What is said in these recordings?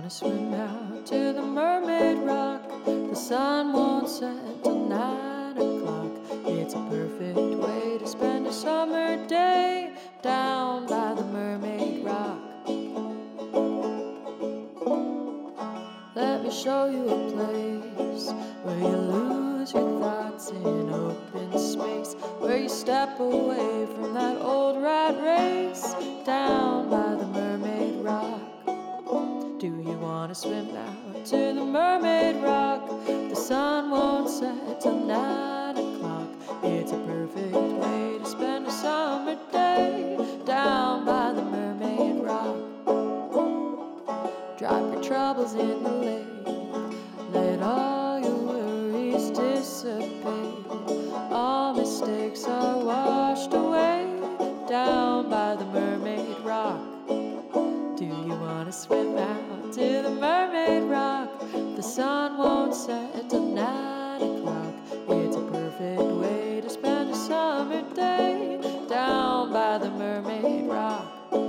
wanna swim out to the Mermaid Rock? The sun won't set till 9 o'clock. It's a perfect way to spend a summer day down by the Mermaid Rock. Let me show you a place where you lose your thoughts in open space, where you step away from that old rat race down by the Mermaid Rock. Do you want to swim out to the Mermaid Rock? The sun won't set till 9 o'clock. It's a perfect way to spend a summer day down by the Mermaid Rock. Drop your troubles in the lake, let all your worries dissipate. All mistakes are washed away down by the Mermaid Rock. Do you want to swim out to the Mermaid Rock? The sun won't set till 9 o'clock. It's a perfect way to spend a summer day down by the Mermaid Rock.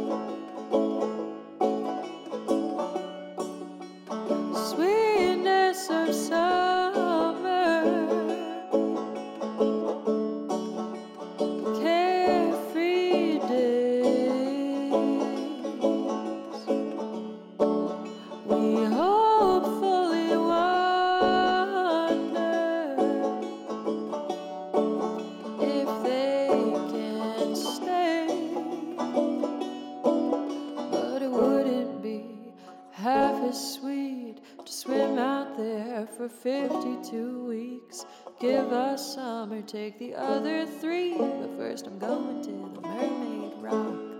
Sweetness of summer, carefree days. We hopefully wonder if they can stay, but it wouldn't be half as sweet to swim out there for 52 weeks. Give us summer, take the other 3, but first I'm going to the Mermaid Rock.